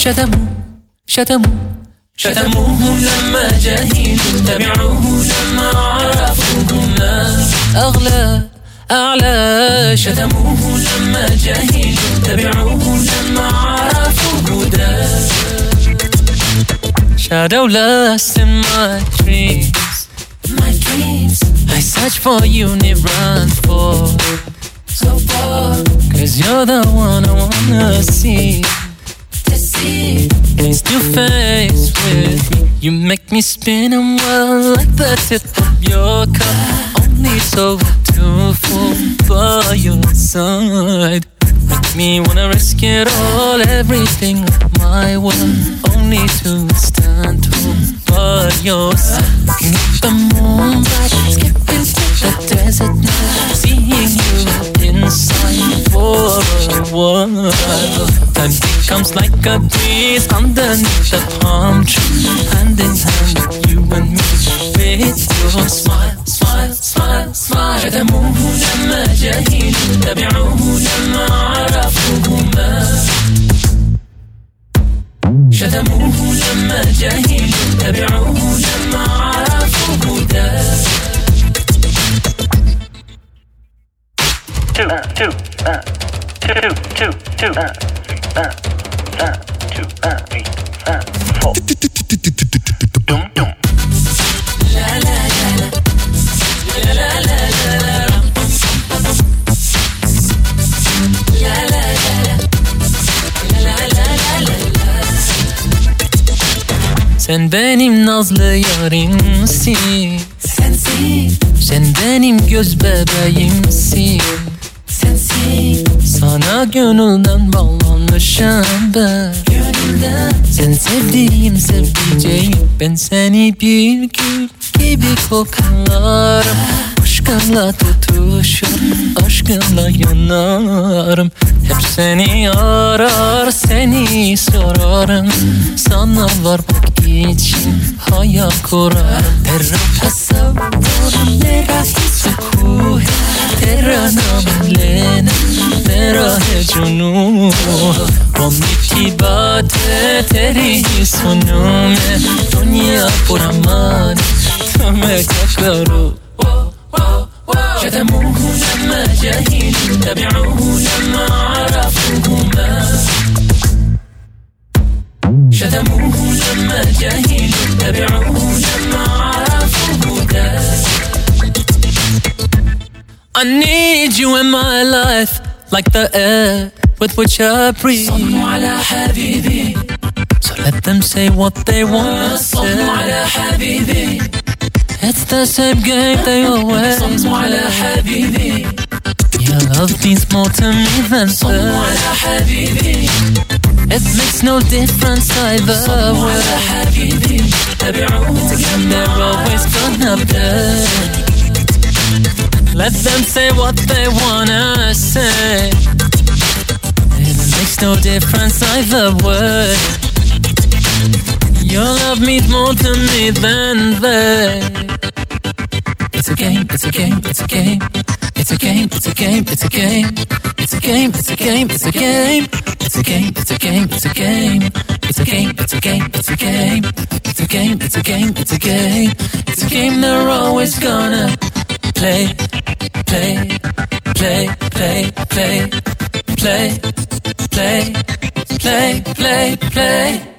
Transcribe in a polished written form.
شتموه لما جهلوا تبعوه لما عرفوا الناس أعلى شتموه لما جهلوا تبعوه لما عرفوا الهدى. Shadow lost in my dreams. I search for you, need run for so far. Cause you're the one I wanna see. Face to face with me, you make me spin and whirl like the tip of your cup. Only so full by your side. Make me wanna risk it all, everything of my world, only to stand tall by your side. Looking at the moonlight, skipping to the desert night, seeing you inside for a while. Time becomes like a breeze underneath the palm tree, hand in hand with you and me, with your smile. شتموه لما جهلوا تبعوه لما عرفوا الناس. شتموه لما جهلوا تبعوه لما عرفوا الهدى. Sen benim nazlı yarimsin, sensin. Sen benim göz bebeğimsin, sensin. Sana gönülden bağlanmışım ben, gönülden. Sen sevdiğim sevdiceğim, ben seni bir gül gibi koklarım. Aşkınla tutuşur, aşkınla yanarım. Hep seni arar, seni sorarım. Sana varmak için hayal kurarım. Terra tasavvur, mera hisukuh, terra namlene, mera hecunu. Romiti bate, teri sunume, dunya puramane, tame kakaru. شتموه لما جهلوا تبعوه لما عرفوا الناس. شتموه لما جهلوا تبعوه لما عرفوا الهدى. I need you in my life like the air with which I breathe. صلوا على حبيبي. So let them say what they want to say. صلوا على حبيبي. It's the same game they always. صلوا على حبيبي. Your love means more to me than صلوا على حبيبي. It makes no difference either. صلوا على حبيبي. تبعوه they're always gonna be. Let them say what they wanna say. It makes no difference either way. Your love means more to me than they. It's a game, it's a game, it's a game. It's a game, it's a game, it's a game. It's a game, it's a game, it's a game. It's a game, it's a game, it's a game. It's a game, it's a game, it's a game. It's a game, it's a game, it's a game. It's a game they're always gonna play, play, play, play, play, play, play, play, play, play.